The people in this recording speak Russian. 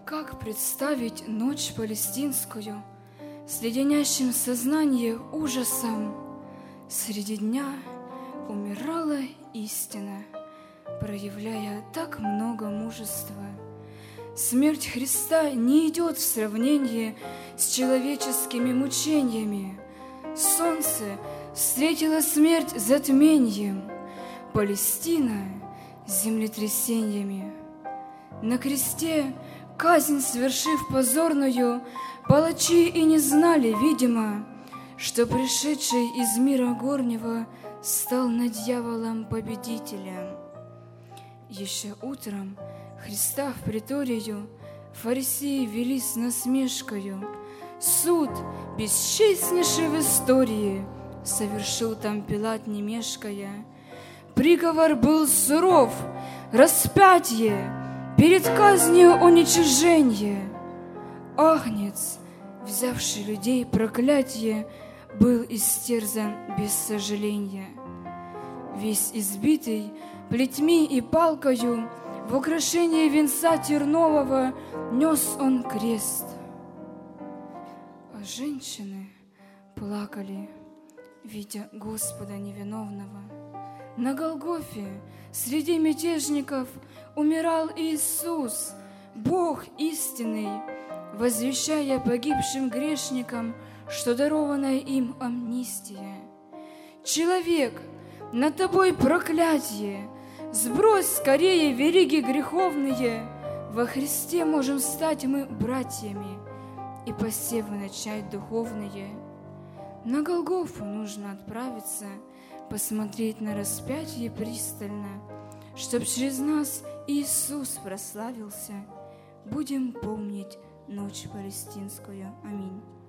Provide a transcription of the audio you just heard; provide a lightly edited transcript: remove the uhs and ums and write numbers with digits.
Как представить ночь палестинскую с леденящим сознание ужасом? Среди дня умирала истина, проявляя так много мужества. Смерть Христа не идет в сравнение с человеческими мучениями. Солнце встретило смерть затмением, Палестина — землетрясениями. На кресте, казнь свершив позорную, палачи и не знали, видимо, что пришедший из мира горнего стал над дьяволом победителем. Еще утром Христа в приторию фарисеи вели с насмешкою. Суд, бесчестнейший в истории, совершил там Пилат, не мешкая. Приговор был суров, распятие, перед казнью уничижение. Агнец, взявший людей проклятие, был истерзан без сожаления. Весь избитый плетьми и палкою, в украшении венца тернового нес он крест. А женщины плакали, видя Господа невиновного. На Голгофе среди мятежников умирал Иисус, Бог истинный, возвещая погибшим грешникам, что дарована им амнистия. Человек, над тобой проклятие, сбрось скорее вериги греховные, во Христе можем стать мы братьями и посевы начать духовные. На Голгофу нужно отправиться, посмотреть на распятие пристально, чтоб через нас Иисус прославился. Будем помнить ночь палестинскую. Аминь.